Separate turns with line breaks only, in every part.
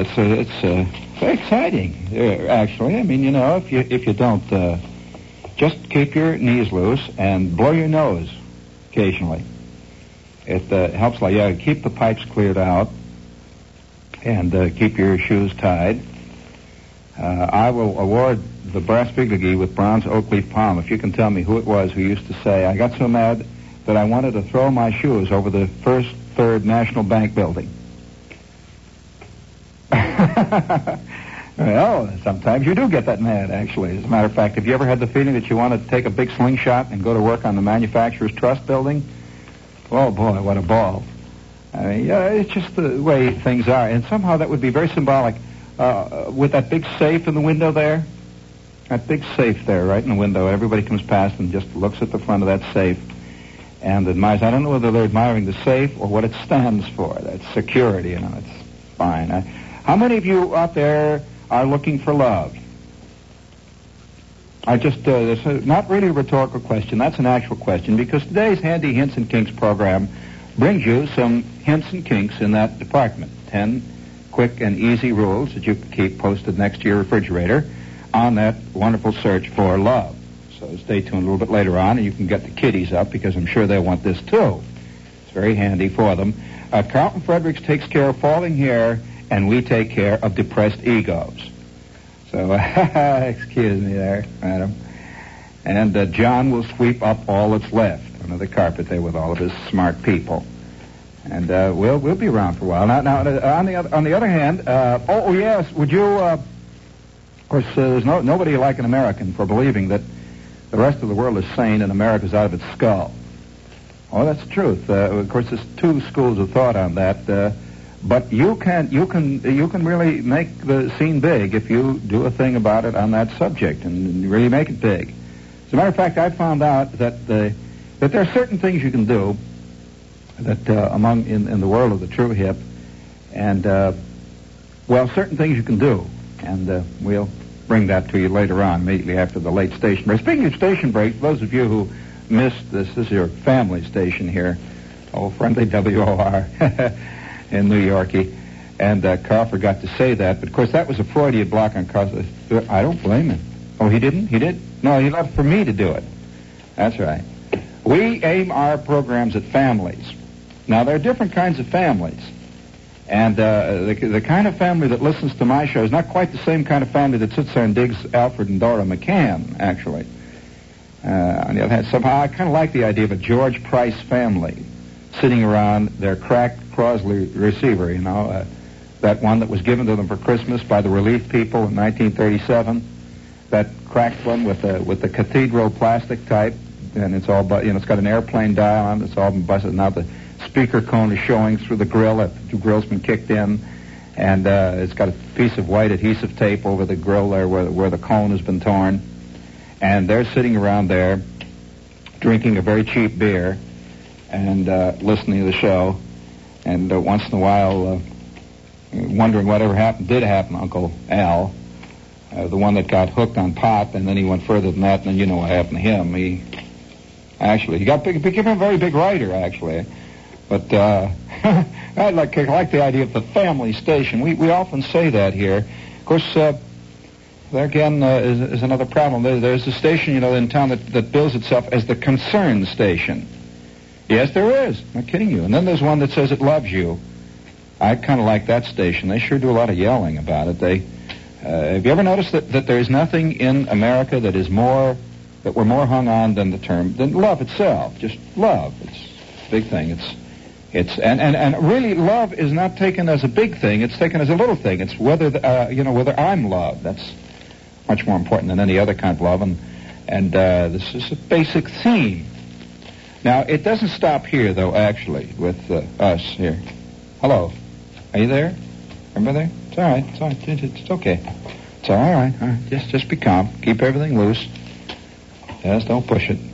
it's very exciting, actually. I mean, if you don't, just keep your knees loose and blow your nose occasionally. It helps. Keep the pipes cleared out and keep your shoes tied. I will award the Brass Bigligi with bronze oak leaf palm if you can tell me who it was who used to say, I got so mad that I wanted to throw my shoes over the First Third National Bank building. Well, sometimes you do get that mad, actually. As a matter of fact, have you ever had the feeling that you wanted to take a big slingshot and go to work on the Manufacturers Trust building? Oh, boy, what a ball. I mean, it's just the way things are. And somehow that would be very symbolic. With that big safe in the window there, that big safe there right in the window, everybody comes past and just looks at the front of that safe and admires. I don't know whether they're admiring the safe or what it stands for. That's security, it's fine. How many of you out there are looking for love? It's not really a rhetorical question. That's an actual question, because today's Handy Hints and Kinks program brings you some hints and kinks in that department. 10 quick and easy rules that you can keep posted next to your refrigerator on that wonderful search for love. So stay tuned a little bit later on, and you can get the kiddies up, because I'm sure they'll want this too. It's very handy for them. Carlton Fredericks takes care of falling hair, and we take care of depressed egos. So, excuse me there, madam. And John will sweep up all that's left under the carpet there with all of his smart people. And we'll be around for a while. Now on the other hand, yes, would you? Of course, there's nobody like an American for believing that the rest of the world is sane and America's out of its skull. Oh, that's the truth. Of course, there's two schools of thought on that. But you can really make the scene big if you do a thing about it on that subject and really make it big. As a matter of fact, I found out that there are certain things you can do that in the world of the true hip, and certain things you can do, and we'll bring that to you later on, immediately after the late station break. Speaking of station breaks, those of you who missed this is your family station here, friendly WOR. In New Yorkie, and Carl forgot to say that, but of course that was a Freudian block on Carl's. I don't blame him. Oh, he didn't? He did? No, he left for me to do it. That's right. We aim our programs at families. Now, there are different kinds of families, and the kind of family that listens to my show is not quite the same kind of family that sits there and digs Alfred and Dora McCann, actually. On the other hand, somehow I kind of like the idea of a George Price family sitting around their cracked Crosley receiver, that one that was given to them for Christmas by the relief people in 1937, that cracked one with the cathedral plastic type, and it's all it's got an airplane dial on it. It's all been busted. Now the speaker cone is showing through the grill. The grill's been kicked in, and it's got a piece of white adhesive tape over the grill there where the cone has been torn, and they're sitting around there drinking a very cheap beer and listening to the show, and once in a while wondering whatever did happen to Uncle Al, the one that got hooked on pot, and then he went further than that, and then you know what happened to him. He became a very big writer, actually. But I like the idea of the family station. We often say that here. Of course, there again is another problem. There's a station, in town that bills itself as the concern station. Yes, there is. I'm not kidding you. And then there's one that says it loves you. I kind of like that station. They sure do a lot of yelling about it. Have you ever noticed that there's nothing in America that we're more hung on than love itself? Just love. It's a big thing. And really love is not taken as a big thing. It's taken as a little thing. It's whether I'm loved. That's much more important than any other kind of love. And this is a basic theme. Now, it doesn't stop here, though, actually, with us here. Hello. Are you there? Everybody there? It's all right. It's all right. It's okay. It's all right. All right. Just be calm. Keep everything loose. Just don't push it.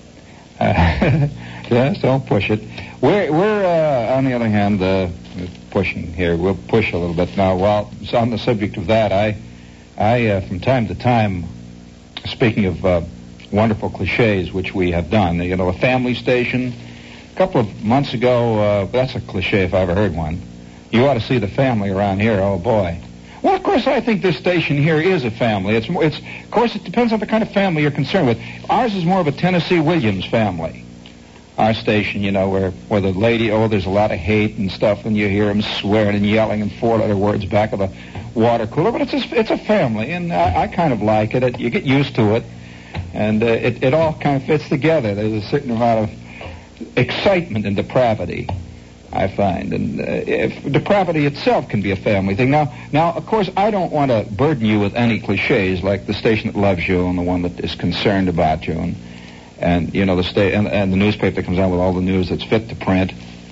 Just don't push it. We're on the other hand, pushing here. We'll push a little bit. Now, while it's on the subject of that, I from time to time, speaking of wonderful cliches, which we have done. A family station. A couple of months ago, that's a cliche if I ever heard one. You ought to see the family around here. Oh, boy. Well, of course, I think this station here is a family. Of course, it depends on the kind of family you're concerned with. Ours is more of a Tennessee Williams family. Our station, you know, where the lady, there's a lot of hate and stuff, and you hear them swearing and yelling and four-letter words back of the water cooler. But it's a family, and I kind of like it. You get used to it, and it all kind of fits together. There's a certain amount of excitement and depravity, I find, and if depravity itself can be a family thing. Now, of course, I don't want to burden you with any cliches like the station that loves you and the one that is concerned about you, and you know and the newspaper that comes out with all the news that's fit to print.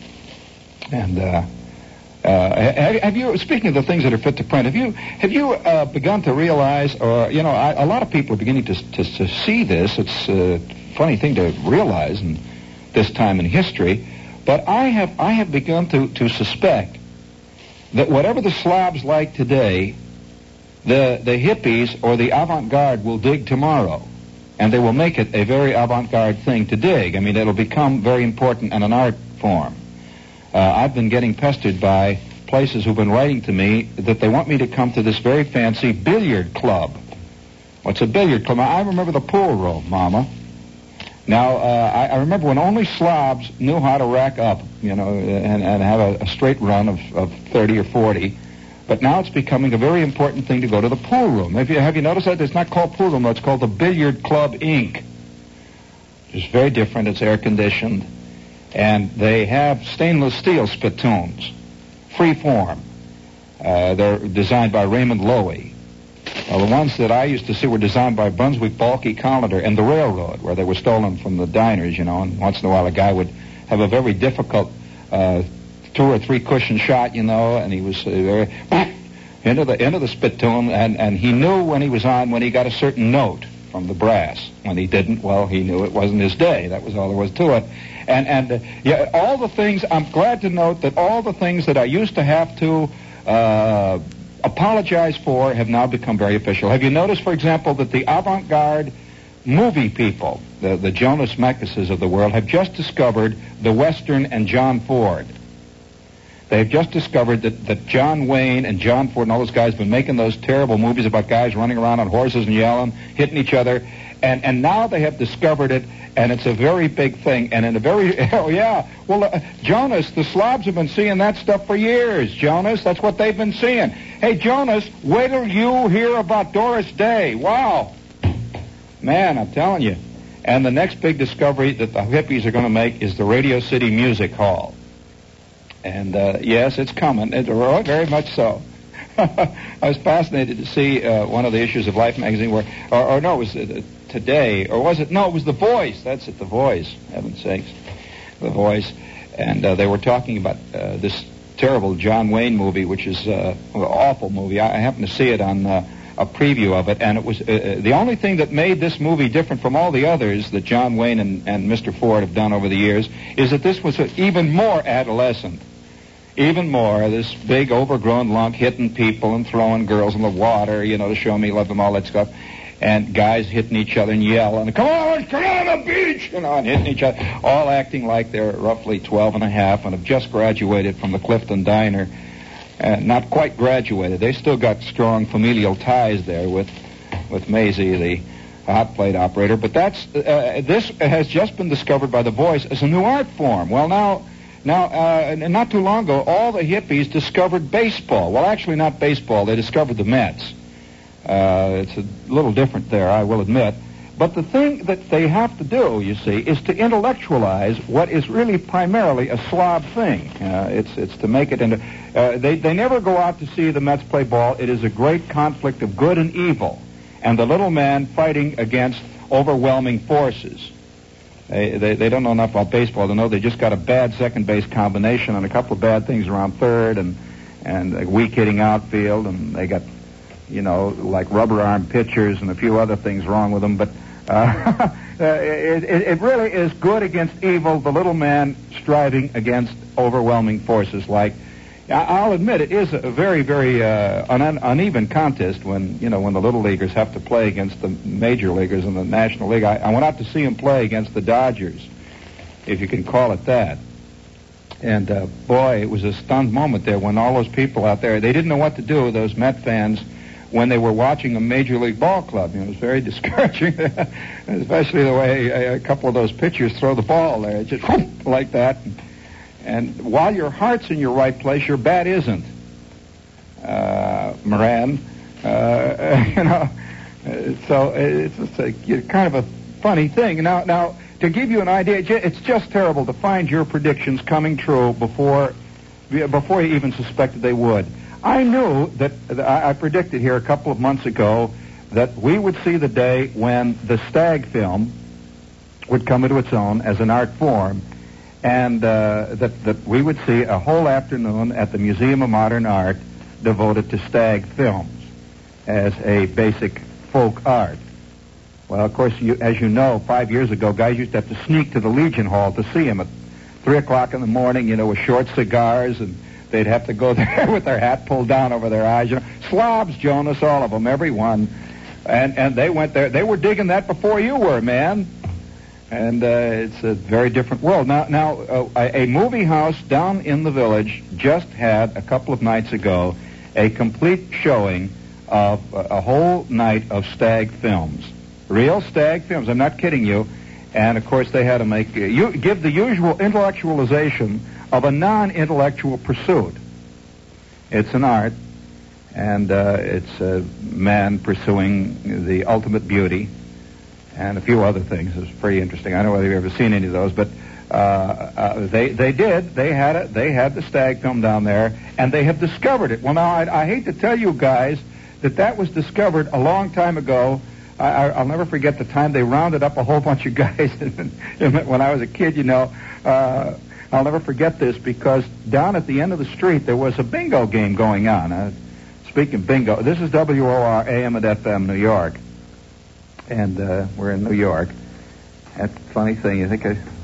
And have you, speaking of the things that are fit to print, have you begun to realize, or you know, a lot of people are beginning to see this. It's a funny thing to realize in this time in history. But I have begun to suspect that whatever the slobs like today, the hippies or the avant-garde will dig tomorrow. And they will make it a very avant-garde thing to dig. I mean, it'll become very important and an art form. I've been getting pestered by places who've been writing to me that they want me to come to this very fancy billiard club. What's a billiard club? I remember the pool room, Mama. Now, I remember when only slobs knew how to rack up, you know, and have a straight run of 30 or 40. But now it's becoming a very important thing to go to the pool room. Have you noticed that? It's not called pool room, though. It's called the Billiard Club, Inc. It's very different. It's air-conditioned. And they have stainless steel spittoons, free form. They're designed by Raymond Loewy. Well, the ones that I used to see were designed by Brunswick Balke Collender and the railroad, where they were stolen from the diners, you know, and once in a while a guy would have a very difficult 2 or 3 cushion shot, you know, and he was into the spittoon, and he knew when he was on when he got a certain note from the brass. When he didn't, well, he knew it wasn't his day. That was all there was to it. And yeah, all the things, I'm glad to note that all the things that I used to have to apologize for have now become very official. Have you noticed, for example, that the avant-garde movie people, the Jonas Meckuses of the world, have just discovered the Western and John Ford? They've just discovered that John Wayne and John Ford and all those guys have been making those terrible movies about guys running around on horses and yelling, hitting each other, and now they have discovered it, and it's a very big thing, and in a very, oh yeah, well, Jonas, the slobs have been seeing that stuff for years, Jonas, that's what they've been seeing. Hey, Jonas, wait till you hear about Doris Day. Wow. Man, I'm telling you. And the next big discovery that the hippies are going to make is the Radio City Music Hall. And, yes, it's coming. Very much so. I was fascinated to see one of the issues of Life magazine where, or no, it was Today, or was it? No, it was The Voice. That's it, The Voice. Heaven's sakes. The Voice. And they were talking about this terrible John Wayne movie, which is an awful movie. I happened to see it on a preview of it, and it was the only thing that made this movie different from all the others that John Wayne and Mr. Ford have done over the years is that this was even more adolescent. Even more, this big overgrown lunk hitting people and throwing girls in the water, you know, to show me love them, all that stuff. And guys hitting each other and yelling, come on the beach, you know, and hitting each other, all acting like they're roughly 12 and a half and have just graduated from the Clifton Diner. Not quite graduated. They still got strong familial ties there with Maisie, the hot plate operator. But this has just been discovered by The Voice as a new art form. Well, now, not too long ago, all the hippies discovered baseball. Well, actually not baseball. They discovered the Mets. It's a little different there, I will admit. But the thing that they have to do, you see, is to intellectualize what is really primarily a slob thing. It's to make it into... They never go out to see the Mets play ball. It is a great conflict of good and evil, and the little man fighting against overwhelming forces. They don't know enough about baseball to know they just got a bad second base combination and a couple of bad things around third and a weak hitting outfield, and they got, you know, like rubber arm pitchers and a few other things wrong with them. But it really is good against evil, the little man striving against overwhelming forces. Like, I'll admit, it is a very, very uneven contest when the little leaguers have to play against the major leaguers in the National League. I went out to see him play against the Dodgers, if you can call it that. And, boy, it was a stunned moment there when all those people out there, they didn't know what to do, those Met fans, when they were watching a Major League Ball club. You know, it was very discouraging, especially the way a couple of those pitchers throw the ball there, just like that. And while your heart's in your right place, your bat isn't. Moran, you know, so it's a kind of a funny thing. Now, to give you an idea, it's just terrible to find your predictions coming true before you even suspected they would. I knew that I predicted here a couple of months ago that we would see the day when the Stag film would come into its own as an art form, and that we would see a whole afternoon at the Museum of Modern Art devoted to Stag films as a basic folk art. Well, of course, as you know, 5 years ago, guys used to have to sneak to the Legion Hall to see him at 3 o'clock in the morning, you know, with short cigars, and they'd have to go there with their hat pulled down over their eyes. You know, slobs, Jonas, all of them, every one. And they went there. They were digging that before you were, man. And it's a very different world. Now, a movie house down in the village just had, a couple of nights ago, a complete showing of a whole night of Stag films. Real Stag films. I'm not kidding you. And, of course, they had to give the usual intellectualization of a non-intellectual pursuit. It's an art, and it's a man pursuing the ultimate beauty and a few other things. It's pretty interesting. I don't know whether you've ever seen any of those, but they did. They had it. They had the Stag film down there, and they have discovered it. Well, now, I hate to tell you guys that was discovered a long time ago. I'll never forget the time they rounded up a whole bunch of guys when I was a kid, you know. I'll never forget this because down at the end of the street there was a bingo game going on. Speaking of bingo, this is WOR AM and FM New York. And we're in New York. That's a funny thing. You think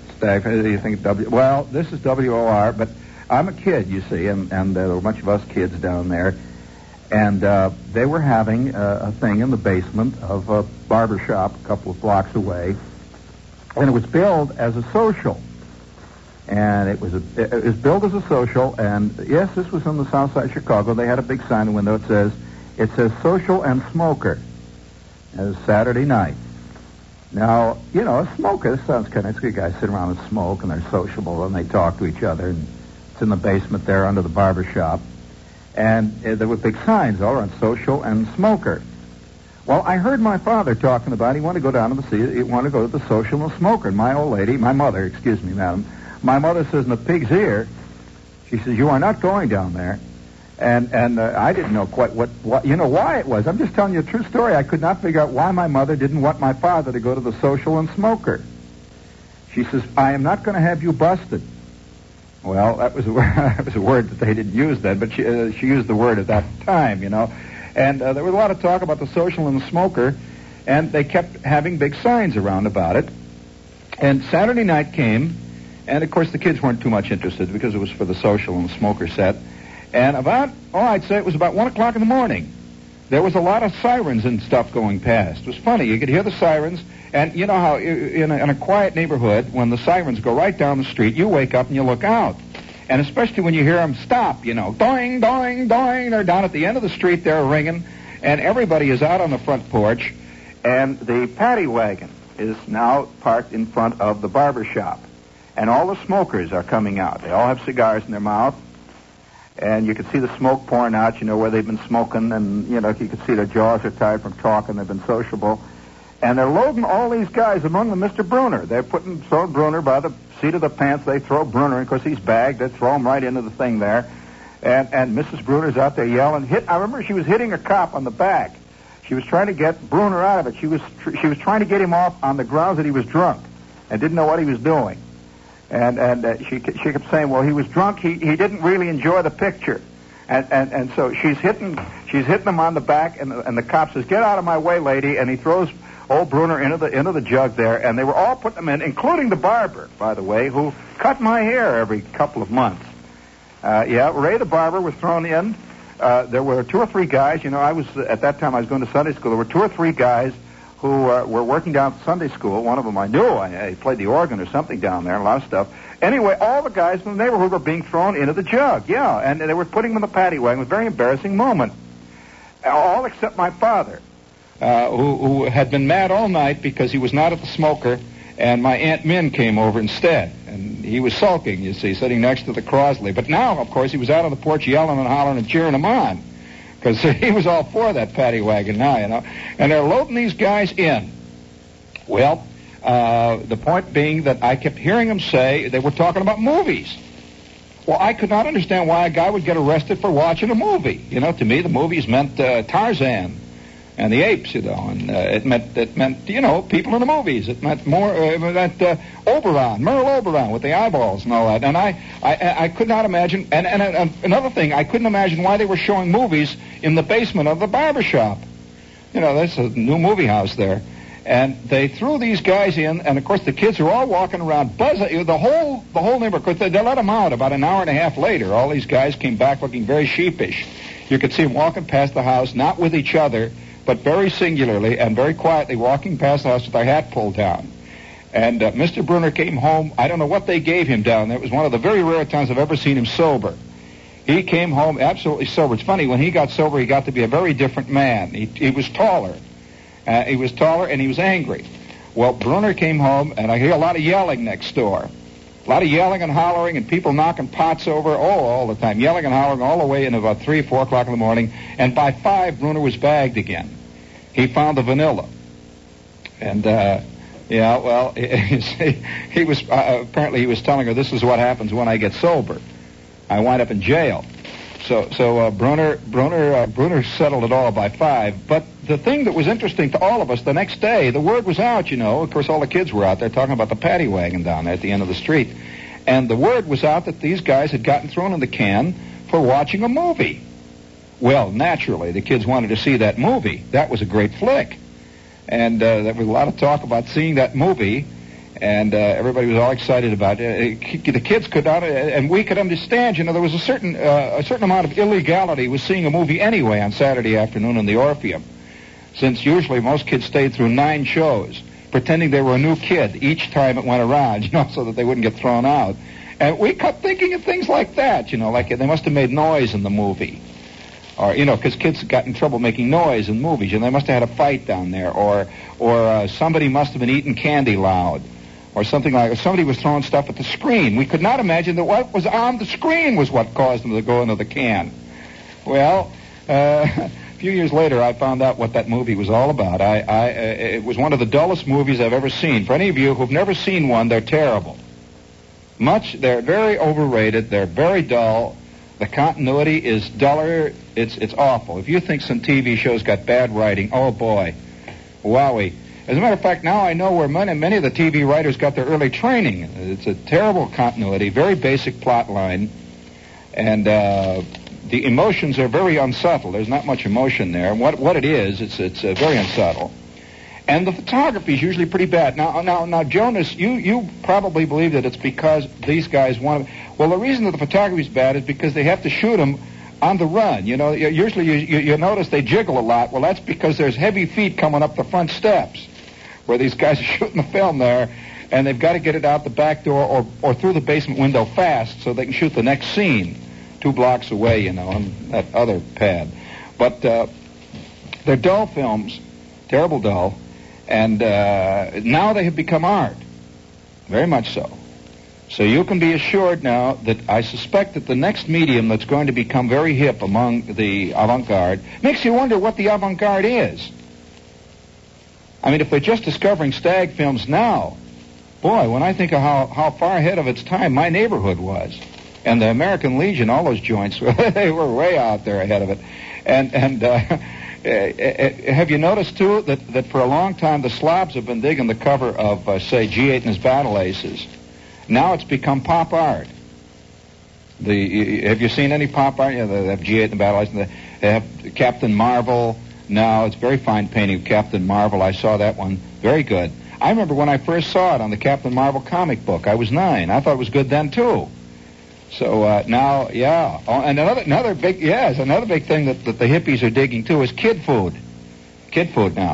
well, this is WOR, but I'm a kid, you see, and there were a bunch of us kids down there. And they were having a thing in the basement of a barber shop a couple of blocks away. And it was billed as a social. And it was billed as a social, and yes, this was on the south side of Chicago. They had a big sign in the window. It says social and smoker. It was Saturday night. Now, you know, a smoker, this sounds kind of, it's good guys sit around and smoke, and they're sociable, and they talk to each other, and it's in the basement there under the barber shop. And there were big signs all around, social and smoker. Well, I heard my father talking about he wanted to go down to he wanted to go to the social and smoker. And my old lady, my mother, excuse me, madam, my mother says in the pig's ear, she says, you are not going down there. And I didn't know quite what, you know, why it was. I'm just telling you a true story. I could not figure out why my mother didn't want my father to go to the social and smoker. She says, I am not going to have you busted. Well, that was a word that they didn't use then, but she used the word at that time, you know. And there was a lot of talk about the social and the smoker, and they kept having big signs around about it. And Saturday night came, and, of course, the kids weren't too much interested because it was for the social and the smoker set. And I'd say it was about 1 o'clock in the morning. There was a lot of sirens and stuff going past. It was funny. You could hear the sirens, and you know how in a quiet neighborhood, when the sirens go right down the street, you wake up and you look out. And especially when you hear them stop, you know, doing, doing, doing. They're down at the end of the street, they're ringing, and everybody is out on the front porch, and the paddy wagon is now parked in front of the barber shop. And all the smokers are coming out. They all have cigars in their mouth. And you can see the smoke pouring out, you know, where they've been smoking. And, you know, you can see their jaws are tired from talking. They've been sociable. And they're loading all these guys, among them Mr. Bruner. They're throwing Bruner by the seat of the pants. They throw Bruner in. Of course, he's bagged. They throw him right into the thing there. And Mrs. Bruner's out there yelling. I remember she was hitting a cop on the back. She was trying to get Bruner out of it. She was trying to get him off on the grounds that he was drunk and didn't know what he was doing. And she kept saying, well, he was drunk. He didn't really enjoy the picture. And so she's hitting him on the back, and the cop says, get out of my way, lady. And he throws old Bruner into the jug there, and they were all putting him in, including the barber, by the way, who cut my hair every couple of months. Ray the barber was thrown in. There were 2 or 3 guys. You know, at that time I was going to Sunday school. There were 2 or 3 guys who were working down at Sunday school. One of them I knew. He played the organ or something down there, a lot of stuff. Anyway, all the guys in the neighborhood were being thrown into the jug, yeah, and they were putting them in the paddy wagon. It was a very embarrassing moment. All except my father, who had been mad all night because he was not at the smoker, and my Aunt Min came over instead. And he was sulking, you see, sitting next to the Crosley. But now, of course, he was out on the porch yelling and hollering and cheering them on, because he was all for that paddy wagon now, you know. And they're loading these guys in. Well, the point being that I kept hearing them say they were talking about movies. Well, I could not understand why a guy would get arrested for watching a movie. You know, to me, the movies meant Tarzan and the apes, you know, and it meant, you know, people in the movies. It meant Oberon, Merle Oberon with the eyeballs and all that. And I could not imagine, and another thing, I couldn't imagine why they were showing movies in the basement of the barber shop. You know, there's a new movie house there. And they threw these guys in, and of course the kids are all walking around, buzzing. The whole neighborhood. They let them out about an hour and a half later. All these guys came back looking very sheepish. You could see them walking past the house, not with each other, but very singularly and very quietly walking past the house with their hat pulled down. And Mr. Brunner came home. I don't know what they gave him down there. It was one of the very rare times I've ever seen him sober. He came home absolutely sober. It's funny, when he got sober, he got to be a very different man. He was taller. He was taller, and he was angry. Well, Brunner came home, and I hear a lot of yelling next door. A lot of yelling and hollering, and people knocking pots over, all the time. Yelling and hollering all the way in about 3 or 4 o'clock in the morning. And by 5, Brunner was bagged again. He found the vanilla. And, he was, apparently he was telling her, this is what happens when I get sober. I wind up in jail. So Brunner settled it all by 5. But the thing that was interesting to all of us, the next day, the word was out, you know. Of course, all the kids were out there talking about the paddy wagon down there at the end of the street. And the word was out that these guys had gotten thrown in the can for watching a movie. Well, naturally, the kids wanted to see that movie. That was a great flick. And there was a lot of talk about seeing that movie. And everybody was all excited about it. The kids could not, and we could understand. You know, there was a certain amount of illegality with seeing a movie anyway on Saturday afternoon in the Orpheum, since usually most kids stayed through 9 shows, pretending they were a new kid each time it went around, you know, so that they wouldn't get thrown out. And we kept thinking of things like that, you know, like they must have made noise in the movie, or you know, because kids got in trouble making noise in movies, and they must have had a fight down there, or somebody must have been eating candy loud. Or something like, or somebody was throwing stuff at the screen. We could not imagine that what was on the screen was what caused them to go into the can. Well, a few years later, I found out what that movie was all about. It was one of the dullest movies I've ever seen. For any of you who've never seen one, they're terrible. They're very overrated. They're very dull. The continuity is duller. It's awful. If you think some TV shows got bad writing, oh boy, wowie. As a matter of fact, now I know where many of the TV writers got their early training. It's a terrible continuity, very basic plot line, and the emotions are very unsubtle. There's not much emotion there. And what it is, it's very unsubtle. And the photography is usually pretty bad. Now, Jonas, you probably believe that it's because these guys want to... Well, the reason that the photography is bad is because they have to shoot them on the run. You know, usually you notice they jiggle a lot. Well, that's because there's heavy feet coming up the front steps, where these guys are shooting the film there, and they've got to get it out the back door or through the basement window fast so they can shoot the next scene 2 blocks away, you know, on that other pad. But they're dull films, terrible dull, and now they have become art, very much so. So you can be assured now that I suspect that the next medium that's going to become very hip among the avant-garde makes you wonder what the avant-garde is. I mean, if they're just discovering stag films now, boy, when I think of how far ahead of its time my neighborhood was, and the American Legion, all those joints, they were way out there ahead of it. And have you noticed, too, that for a long time the slobs have been digging the cover of, say, G8 and his Battle Aces. Now it's become pop art. Have you seen any pop art? Yeah, they have G8 and the Battle Aces. They have Captain Marvel. Now, it's very fine painting of Captain Marvel. I saw that one. Very good. I remember when I first saw it on the Captain Marvel comic book. I was 9. I thought it was good then, too. So now, yeah. Oh, and another big thing that the hippies are digging, too, is kid food. Kid food now.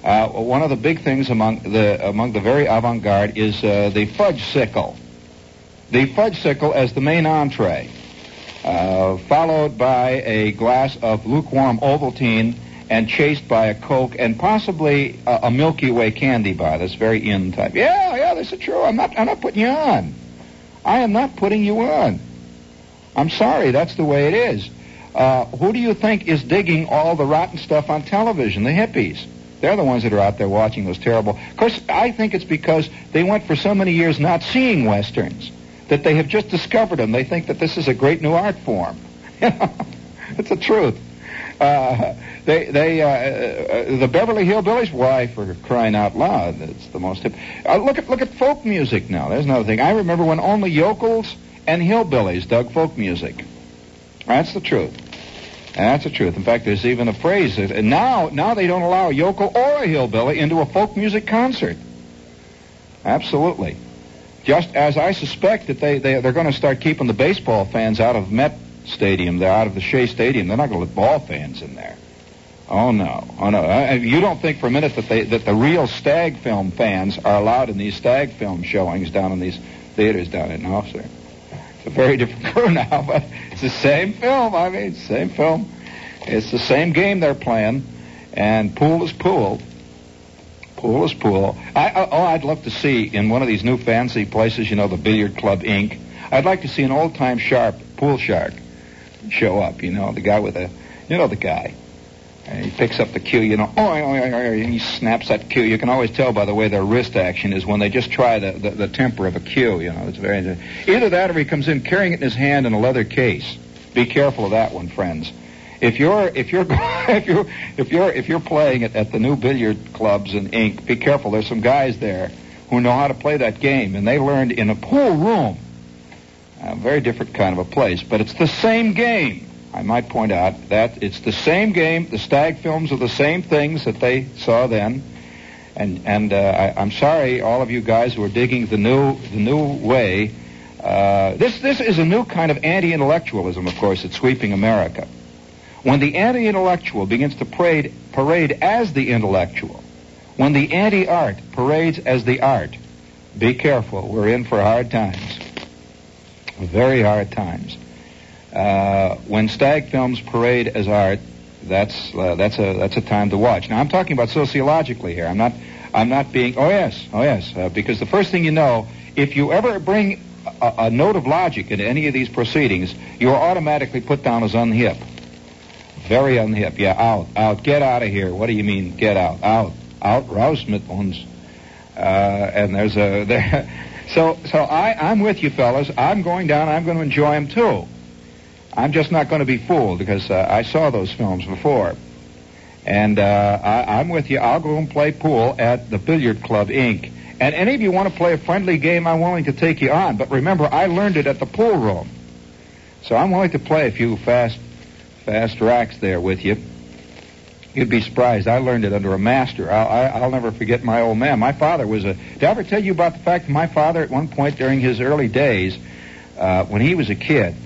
One of the big things among the very avant-garde is the fudge-sickle. The fudge-sickle as the main entree, followed by a glass of lukewarm Ovaltine and chased by a Coke and possibly a Milky Way candy bar. That's very in type. Yeah, this is true. I'm not putting you on. I am not putting you on. I'm sorry, that's the way it is. Who do you think is digging all the rotten stuff on television? The hippies. They're the ones that are out there watching those terrible. Of course, I think it's because they went for so many years not seeing Westerns that they have just discovered them. They think that this is a great new art form. It's the truth. The Beverly Hillbillies, why, for crying out loud, it's the most hip. Look at folk music now. There's another thing. I remember when only yokels and hillbillies dug folk music. That's the truth. That's the truth. In fact, there's even a phrase that now they don't allow a yokel or a hillbilly into a folk music concert. Absolutely. Just as I suspect that they're going to start keeping the baseball fans out of Met Stadium. They're out of the Shea Stadium. They're not going to let ball fans in there. Oh no. You don't think for a minute that the real Stag Film fans are allowed in these Stag Film showings down in these theaters down in No, sir. It's a very different crew now, but it's the same film. I mean, same film. It's the same game they're playing, and pool is pool. Pool is pool. I'd love to see in one of these new fancy places, the Billiard Club Inc. I'd like to see an old-time pool shark show up. The guy with the guy. And he picks up the cue, and he snaps that cue. You can always tell by the way their wrist action is when they just try the temper of a cue. It's very either that or he comes in carrying it in his hand in a leather case. Be careful of that one, friends. If you're playing it at the new billiard clubs in Inc., be careful. There's some guys there who know how to play that game, and they learned in a pool room. A very different kind of a place, but it's the same game. I might point out that it's the same game. The Stag Films are the same things that they saw then, and I'm sorry, all of you guys who are digging the new way. This is a new kind of anti-intellectualism, of course, that's sweeping America. When the anti-intellectual begins to parade as the intellectual, when the anti-art parades as the art, be careful. We're in for hard times, very hard times. When Stag Films parade as art, that's a time to watch. Now I'm talking about sociologically here. I'm not being. Oh yes. Because the first thing you know, if you ever bring a note of logic into any of these proceedings, you are automatically put down as unhip. Very unhip. Yeah, out. Get out of here. What do you mean, get out? Out. Raus mit uns. And there's a. So I'm with you, fellas. I'm going down. I'm going to enjoy them too. I'm just not going to be fooled because I saw those films before. And I'm with you. I'll go and play pool at the Billiard Club, Inc. And any of you want to play a friendly game, I'm willing to take you on. But remember, I learned it at the pool room. So I'm willing to play a few fast racks there with you. You'd be surprised. I learned it under a master. I'll never forget my old man. My father was Did I ever tell you about the fact that my father, at one point during his early days, when he was a kid,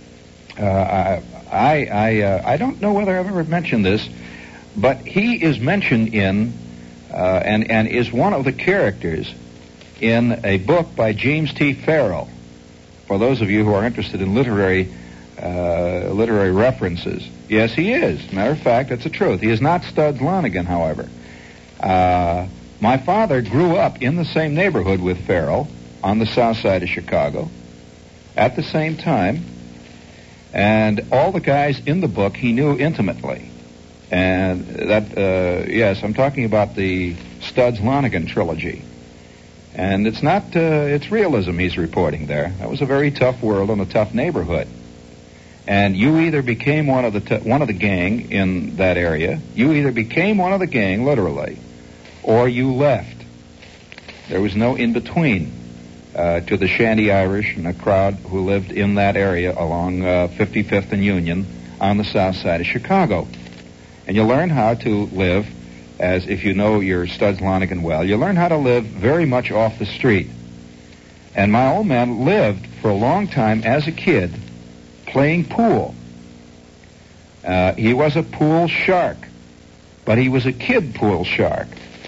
I don't know whether I've ever mentioned this, but he is mentioned in and is one of the characters in a book by James T. Farrell. For those of you who are interested in literary references, yes, he is. Matter of fact, that's the truth. He is not Studs Lonigan, however. My father grew up in the same neighborhood with Farrell on the south side of Chicago at the same time. And all the guys in the book he knew intimately. And that, yes, I'm talking about the Studs Lonigan trilogy. And it's not, it's realism he's reporting there. That was a very tough world and a tough neighborhood. And you either became one of the gang in that area, you either became one of the gang, literally, or you left. There was no in-between. To the Shanty Irish and a crowd who lived in that area along 55th and Union on the south side of Chicago. And you learn how to live, as if you know your Studs Lonigan well, you learn how to live very much off the street. And my old man lived for a long time as a kid playing pool. He was a pool shark, but he was a kid pool shark.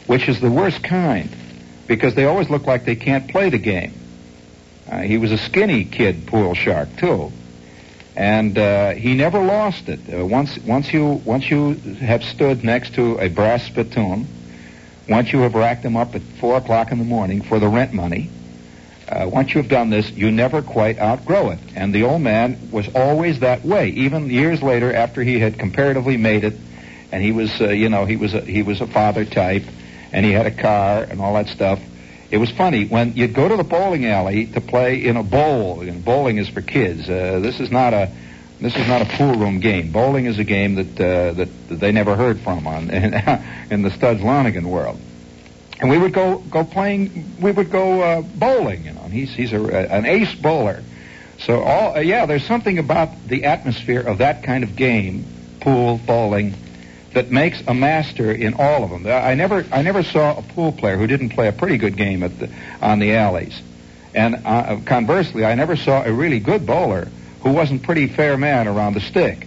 which is the worst kind, because they always look like they can't play the game. He was a skinny kid, pool shark, too. And he never lost it. Once you have stood next to a brass spittoon, once you have racked them up at 4 o'clock in the morning for the rent money, once you have done this, you never quite outgrow it. And the old man was always that way, even years later after he had comparatively made it, and he was, he was a father type, and he had a car and all that stuff. It was funny when you'd go to the bowling alley to play in a bowl. And bowling is for kids. This is not a pool room game. Bowling is a game that they never heard from in the Studs Lonigan world. And we would go playing. We would go bowling. And he's an ace bowler. So there's something about the atmosphere of that kind of game, pool, bowling, that makes a master in all of them. I never saw a pool player who didn't play a pretty good game on the alleys. And conversely, I never saw a really good bowler who wasn't pretty fair man around the stick.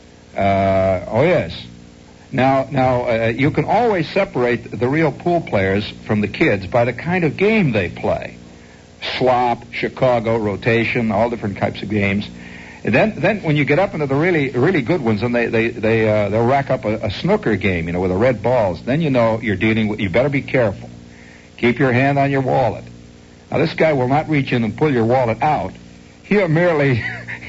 Oh yes. Now you can always separate the real pool players from the kids by the kind of game they play. Slop, Chicago, rotation, all different types of games. And then when you get up into the really good ones, and they'll rack up a snooker game, with the red balls, then you're dealing with. You better be careful. Keep your hand on your wallet. Now this guy will not reach in and pull your wallet out. He'll merely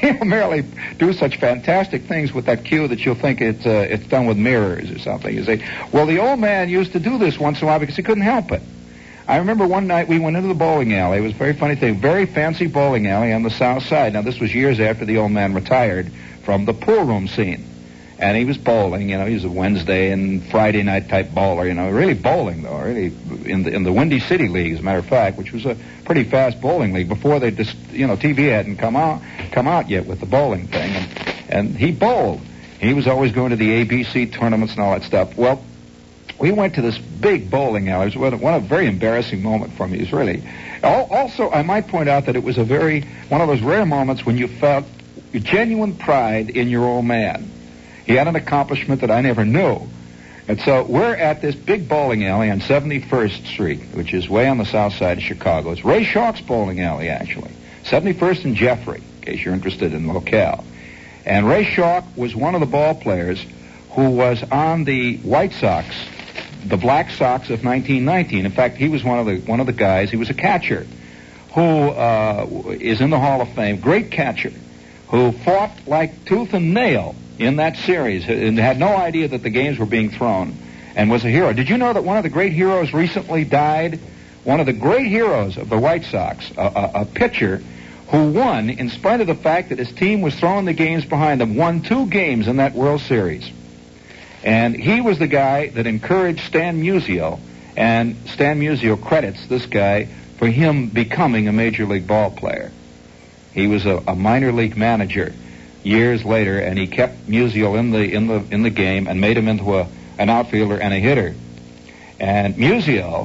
do such fantastic things with that cue that you'll think it's done with mirrors or something. You say, well, the old man used to do this once in a while because he couldn't help it. I remember one night we went into the bowling alley. It was a very funny thing. Very fancy bowling alley on the south side. Now, this was years after the old man retired from the pool room scene. And he was bowling, he was a Wednesday and Friday night type bowler, really bowling, though, really in the Windy City League, as a matter of fact, which was a pretty fast bowling league before they just, TV hadn't come out yet with the bowling thing. And he bowled. He was always going to the ABC tournaments and all that stuff. Well, we went to this big bowling alley. It was a very embarrassing moment for me. It was really. Also, I might point out that it was one of those rare moments when you felt genuine pride in your old man. He had an accomplishment that I never knew. And so we're at this big bowling alley on 71st Street, which is way on the south side of Chicago. It's Ray Schalk's bowling alley, actually. 71st and Jeffrey, in case you're interested in locale. And Ray Schalk was one of the ball players who was on the White Sox, the Black Sox of 1919. In fact, he was one of the guys. He was a catcher who is in the Hall of Fame. Great catcher who fought like tooth and nail in that series and had no idea that the games were being thrown and was a hero. Did you know that one of the great heroes recently died? One of the great heroes of the White Sox, a pitcher who won in spite of the fact that his team was throwing the games behind them, won 2 games in that World Series. And he was the guy that encouraged Stan Musial, and Stan Musial credits this guy for him becoming a major league ball player. He was a minor league manager years later, and he kept Musial in the game and made him into an outfielder and a hitter. And Musial,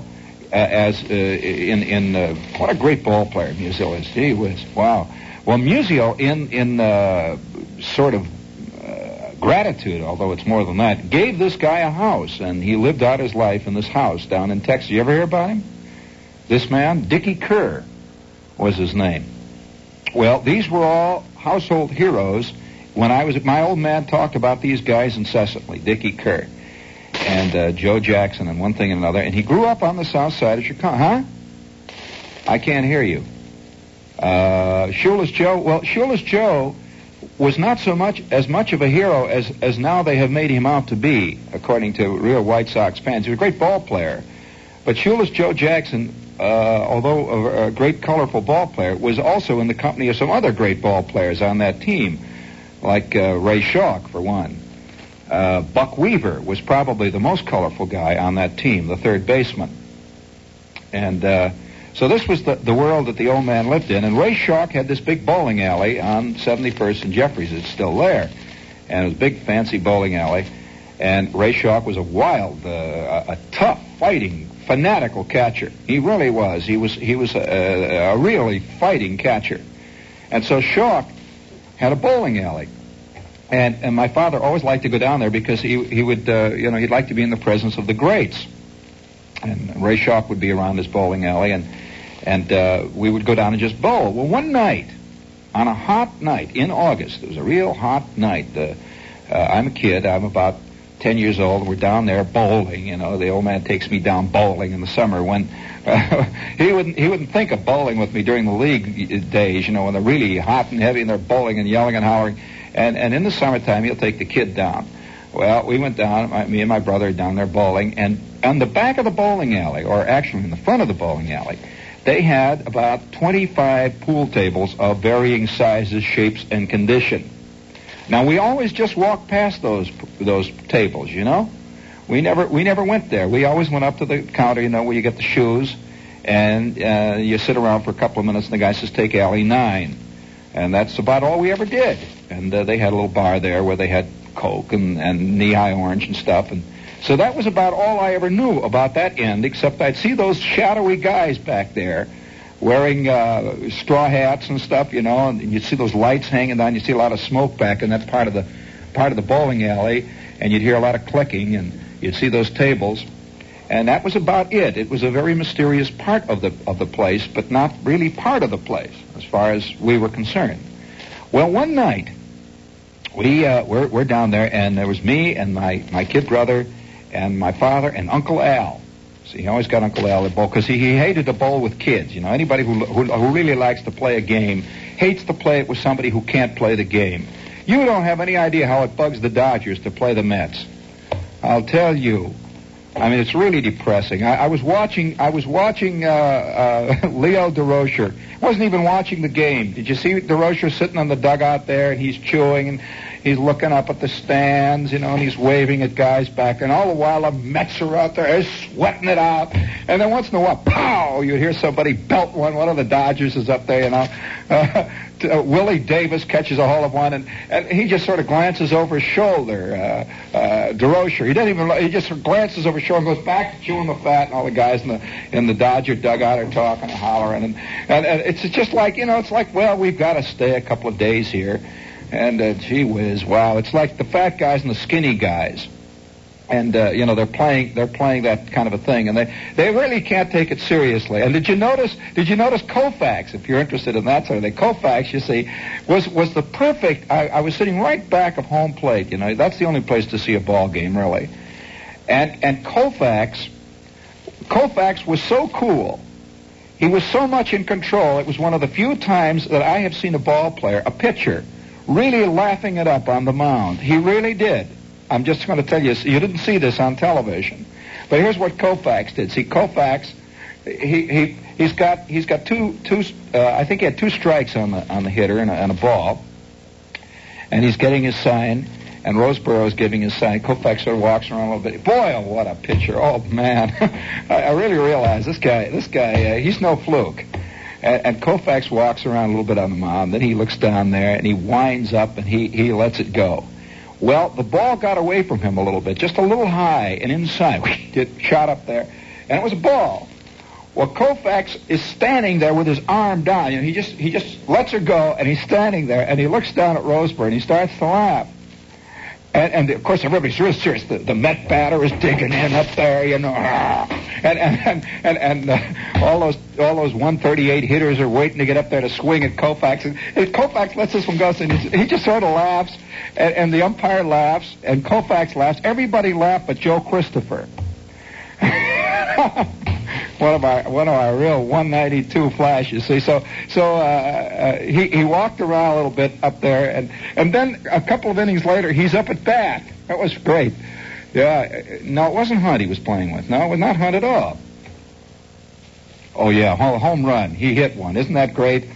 what a great ball player Musial is. He was, wow. Well, Musial in sort of gratitude, although it's more than that, gave this guy a house, and he lived out his life in this house down in Texas. You ever hear about him? This man, Dickie Kerr, was his name. Well, these were all household heroes. When I was, my old man talked about these guys incessantly, Dickie Kerr and Joe Jackson and one thing and another, and he grew up on the south side of Chicago. Huh? I can't hear you. Shoeless Joe. Well, Shoeless Joe was not as much of a hero as now they have made him out to be, according to real White Sox fans. He was a great ball player. But Shoeless Joe Jackson, although a great colorful ball player, was also in the company of some other great ball players on that team, like Ray Schalk, for one. Buck Weaver was probably the most colorful guy on that team, the third baseman. And so this was the world that the old man lived in. And Ray Schalk had this big bowling alley on 71st and Jeffries. It's still there. And it was a big, fancy bowling alley. And Ray Schalk was a wild, a tough, fighting, fanatical catcher. He really was. He was a really fighting catcher. And so Schalk had a bowling alley. And my father always liked to go down there because he would, he'd like to be in the presence of the greats. And Ray Schalk would be around his bowling alley, and we would go down and just bowl. Well, one night, on a hot night in August, it was a real hot night. I'm a kid. I'm about 10 years old, and we're down there bowling. You know, the old man takes me down bowling in the summer when he wouldn't think of bowling with me during the league days, you know, when they're really hot and heavy and they're bowling and yelling and hollering. And in the summertime, he'll take the kid down. Well, we went down, me and my brother down there bowling, and on the back of the bowling alley, or actually in the front of the bowling alley, they had about 25 pool tables of varying sizes, shapes, and condition. Now, we always just walked past those tables, you know. We never went there. We always went up to the counter, you know, where you get the shoes, and you sit around for a couple of minutes, and the guy says, take alley 9. And that's about all we ever did. And they had a little bar there where they had Coke and knee-high orange and stuff. And so that was about all I ever knew about that end, except I'd see those shadowy guys back there wearing straw hats and stuff, you know, and you'd see those lights hanging down. You'd see a lot of smoke back in that part of the bowling alley, and you'd hear a lot of clicking, and you'd see those tables. And that was about it. It was a very mysterious part of the place, but not really part of the place as far as we were concerned. Well, one night we're down there, and there was me and my kid brother and my father and Uncle Al. See, he always got Uncle Al to bowl because he hated to bowl with kids. You know, anybody who really likes to play a game hates to play it with somebody who can't play the game. You don't have any idea how it bugs the Dodgers to play the Mets. I'll tell you. I mean, it's really depressing. I was watching Leo DeRocher. I wasn't even watching the game. Did you see DeRocher sitting on the dugout there, and he's chewing, and he's looking up at the stands, you know, and he's waving at guys back, and all the while the Mets are out there sweating it out. And then once in a while, pow, you hear somebody belt one. One of the Dodgers is up there, you know. Willie Davis catches a hold of one, and he just sort of glances over his shoulder. DeRocher, he just sort of glances over his shoulder and goes back to chewing the fat, and all the guys in the Dodger dugout are talking and hollering, and it's just like, you know, it's like, well, we've got to stay a couple of days here, and gee whiz, wow, it's like the fat guys and the skinny guys. And, you know, they're playing that kind of a thing, and they really can't take it seriously. And did you notice Koufax, if you're interested in that sort of thing? Koufax, you see, was the perfect, I was sitting right back of home plate, you know, that's the only place to see a ball game, really. And Koufax was so cool. He was so much in control. It was one of the few times that I have seen a ball player, a pitcher, really laughing it up on the mound. He really did. I'm just going to tell you, you didn't see this on television, but here's what Koufax did. See, Koufax, he's got two. I think he had 2 strikes on the hitter and a ball, and he's getting his sign, and Roseborough is giving his sign. Koufax sort of walks around a little bit. Boy, oh, what a pitcher! Oh man, I really realize this guy, he's no fluke. And Koufax walks around a little bit on the mound. Then he looks down there and he winds up and he lets it go. Well, the ball got away from him a little bit, just a little high and inside. It shot up there, and it was a ball. Well, Koufax is standing there with his arm down. You know, he just lets her go, and he's standing there, and he looks down at Roseborough, and he starts to laugh. And of course, everybody's real serious. The Met batter is digging in up there, you know, and all those 138 hitters are waiting to get up there to swing at Koufax. And Koufax lets this one go, and he just sort of laughs, and the umpire laughs, and Koufax laughs. Everybody laughed but Joe Christopher. One of our real 192 flashes. See, so he walked around a little bit up there, and then a couple of innings later, he's up at bat. That was great. Yeah, no, it wasn't Hunt he was playing with. No, it was not Hunt at all. Oh yeah, home run. He hit one. Isn't that great?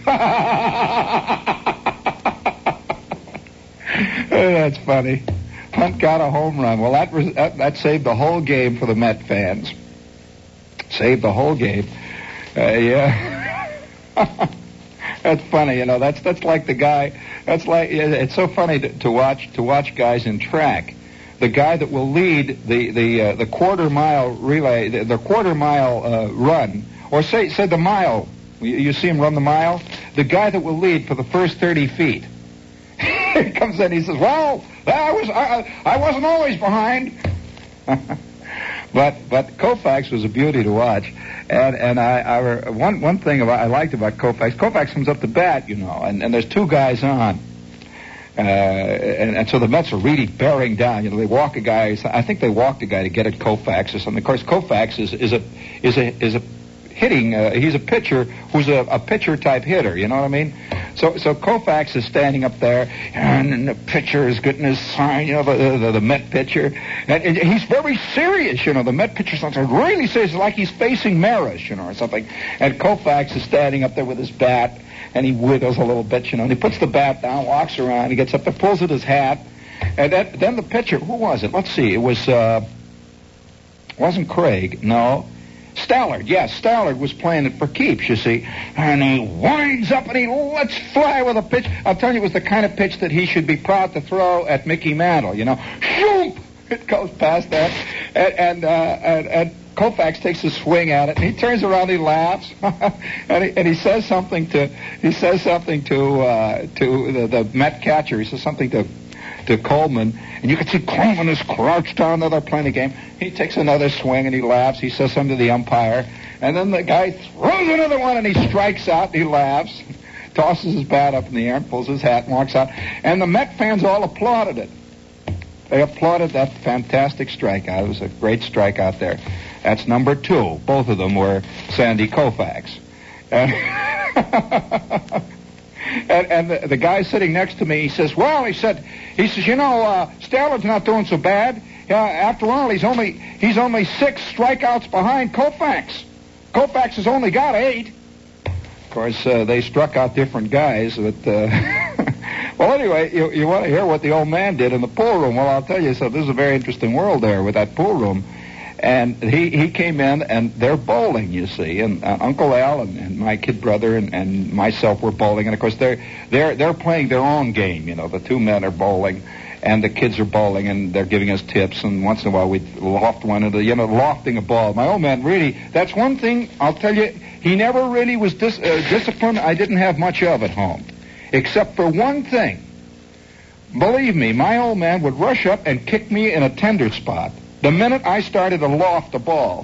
That's funny. Hunt got a home run. Well, that saved the whole game for the Met fans. Saved the whole game. Yeah. That's funny, you know. That's like the guy. That's like, it's so funny to watch guys in track. The guy that will lead the quarter mile relay, the quarter mile run, or say the mile. You see him run the mile. The guy that will lead for the first 30 feet. He comes in. He says, "Well, I wasn't always behind." But Koufax was a beauty to watch, and one thing I liked about Koufax. Koufax comes up to bat, and there's two guys on, and so the Mets are really bearing down. They walk a guy. I think they walked a guy to get at Koufax or something. Of course, Koufax is a hitting. He's a pitcher who's a pitcher type hitter. You know what I mean? So Koufax is standing up there, and the pitcher is getting his sign. The Met pitcher, and he's very serious. The Met pitcher sometimes really serious, like he's facing Maris, or something. And Koufax is standing up there with his bat, and he wiggles a little bit, and he puts the bat down, walks around, he gets up there, pulls at his hat, and then the pitcher. Who was it? Let's see. It wasn't Craig. No. Stallard, yes, Stallard was playing it for keeps, you see, and he winds up and he lets fly with a pitch. I'll tell you, it was the kind of pitch that he should be proud to throw at Mickey Mantle, Shoop! It goes past that, and Koufax takes a swing at it, and he turns around, he laughs, and he says something to the Met catcher. He says something to Coleman, and you can see Coleman is crouched down there. They're playing the game. He takes another swing, and he laughs. He says something to the umpire, and then the guy throws another one, and he strikes out, and he laughs, tosses his bat up in the air, and pulls his hat and walks out. And the Met fans all applauded it. They applauded that fantastic strikeout. It was a great strikeout there. That's number 2. Both of them were Sandy Koufax. And the guy sitting next to me, he says, Stallard's not doing so bad. After all, he's only 6 strikeouts behind Koufax. Koufax has only got 8. Of course, they struck out different guys. But well, anyway, you want to hear what the old man did in the pool room? Well, I'll tell you. So this is a very interesting world there with that pool room. And he came in, and they're bowling, you see, and Uncle Al and my kid brother and myself were bowling, and of course they're playing their own game. The 2 men are bowling, and the kids are bowling, and they're giving us tips, and once in a while we'd loft one into lofting a ball. My old man really, that's one thing I'll tell you, he never really was disciplined. I didn't have much of at home, except for one thing. Believe me, my old man would rush up and kick me in a tender spot. The minute I started to loft the ball,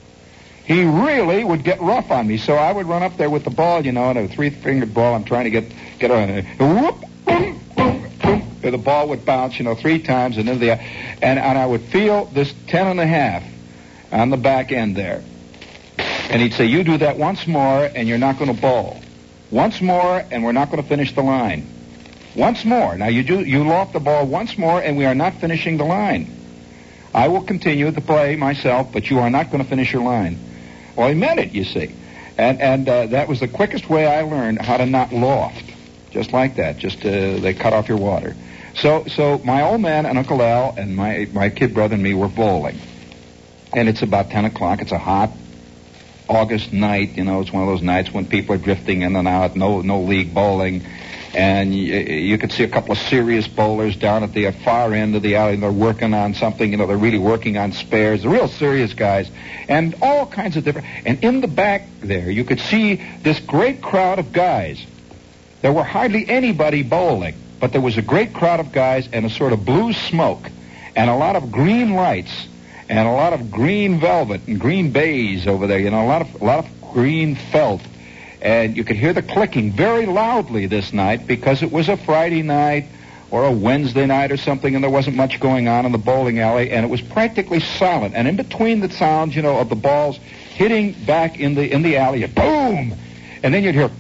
he really would get rough on me. So I would run up there with the ball, and a 3-fingered ball. I'm trying to get on it. Whoop, boom, boom, boom. The ball would bounce, 3 times, and into the and I would feel this 10.5 on the back end there. And he'd say, "You do that once more, and you're not going to bowl. Once more, and we're not going to finish the line. Once more. Now you loft the ball once more, and we are not finishing the line. I will continue to play myself, but you are not going to finish your line." Well, he meant it, you see. And that was the quickest way I learned how to not loft. Just like that. They cut off your water. So my old man and Uncle Al and my kid brother and me were bowling. And it's about 10 o'clock. It's a hot August night. It's one of those nights when people are drifting in and out, no league bowling. And you could see a couple of serious bowlers down at the far end of the alley. They're working on something. They're really working on spares. They're real serious guys. And all kinds of different... And in the back there, you could see this great crowd of guys. There were hardly anybody bowling, but there was a great crowd of guys and a sort of blue smoke and a lot of green lights and a lot of green velvet and green baize over there. A lot of green felt. And you could hear the clicking very loudly this night because it was a Friday night or a Wednesday night or something, and there wasn't much going on in the bowling alley, and it was practically silent. And in between the sounds, of the balls hitting back in the alley, boom! And then you'd hear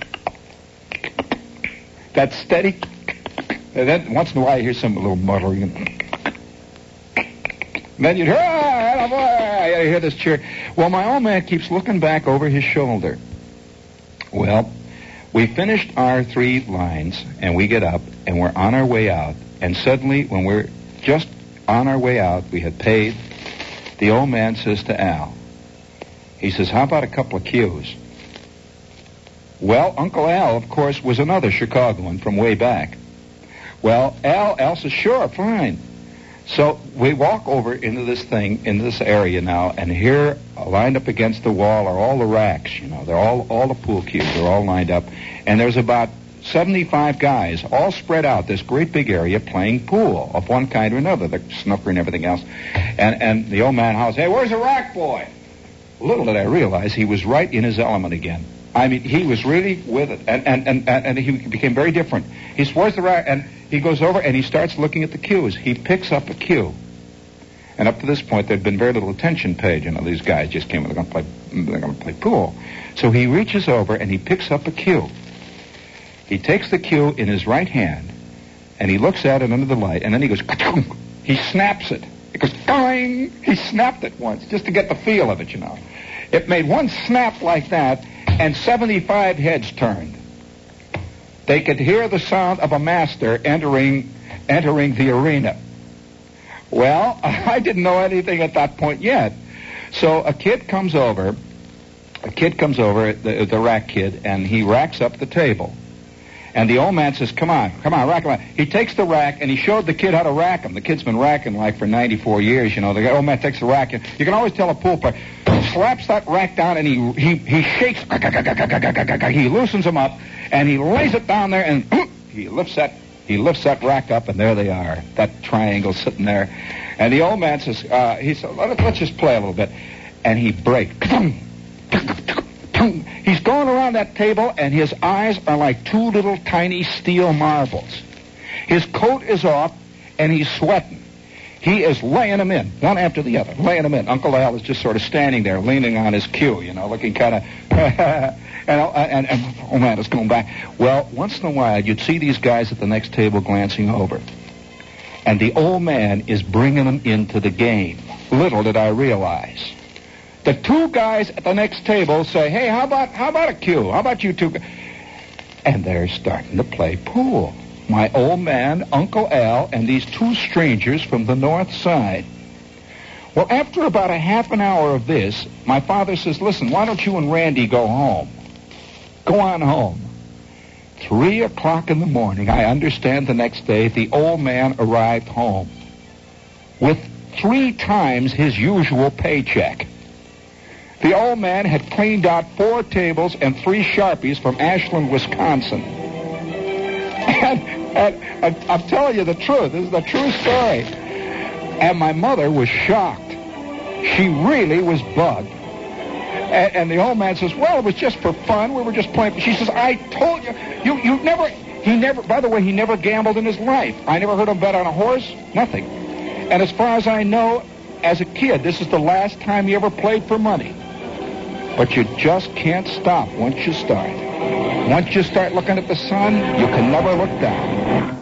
that steady, and then once in a while you hear some little muttering. And then you'd hear, you hear this cheer. Well, my old man keeps looking back over his shoulder. Well, we finished our 3 lines, and we get up, and we're on our way out. And suddenly, when we're just on our way out, we had paid, the old man says to Al, he says, "How about a couple of cues?" Well, Uncle Al, of course, was another Chicagoan from way back. Well, Al says, "Sure, fine." So we walk over into this area now, and here, lined up against the wall, are all the racks. They're all the pool cues. They're all lined up, and there's about 75 guys all spread out this great big area playing pool of one kind or another, the snooker and everything else. And the old man hollers, "Hey, where's the rack boy?" Little did I realize he was right in his element again. I mean, he was really with it, and he became very different. He says, "Where's the rack?" And he goes over and he starts looking at the cues. He picks up a cue. And up to this point, there'd been very little attention paid. You know, these guys just came, they're going to play pool. So he reaches over and he picks up a cue. He takes the cue in his right hand, and he looks at it under the light, and then he goes, ka-tunk. He snaps it. It goes, ding! He snapped it once, just to get the feel of it, you know. It made one snap like that, and 75 heads turned. They could hear the sound of a master entering the arena. Well, I didn't know anything at that point yet. So a kid comes over, the rack kid, and he racks up the table. And the old man says, come on, rack him up. He takes the rack, and he showed the kid how to rack him. The kid's been racking like for 94 years, you know. The old man takes the rack, and you can always tell a pool player, slaps that rack down, and he shakes, he loosens him up, and he lays it down there, and he lifts that rack up, and there they are, that triangle sitting there. And the old man says, let's just play a little bit. And he breaks. He's going around that table, and his eyes are like two little tiny steel marbles. His coat is off, and he's sweating. He is laying them in, one after the other, laying them in. Uncle Al is just sort of standing there, leaning on his cue, you know, looking kind of... and oh, man, it's going back. Well, once in a while, you'd see these guys at the next table glancing over. And the old man is bringing them into the game. Little did I realize. The two guys at the next table say, "Hey, how about a cue? How about you two?" And they're starting to play pool. My old man, Uncle Al, and these two strangers from the north side. Well, after about a half an hour of this, my father says, "Listen, why don't you and Randy go home? Go on home." 3 o'clock in the morning, I understand the next day, the old man arrived home with 3 times his usual paycheck. The old man had cleaned out 4 tables and 3 Sharpies from Ashland, Wisconsin. And I'm telling you the truth. This is the true story. And my mother was shocked. She really was bugged. And the old man says, "Well, it was just for fun. We were just playing." She says, "I told you. He never, by the way, he never gambled in his life. I never heard him bet on a horse. Nothing. And as far as I know, as a kid, this is the last time he ever played for money. But you just can't stop once you start. Once you start looking at the sun, you can never look down."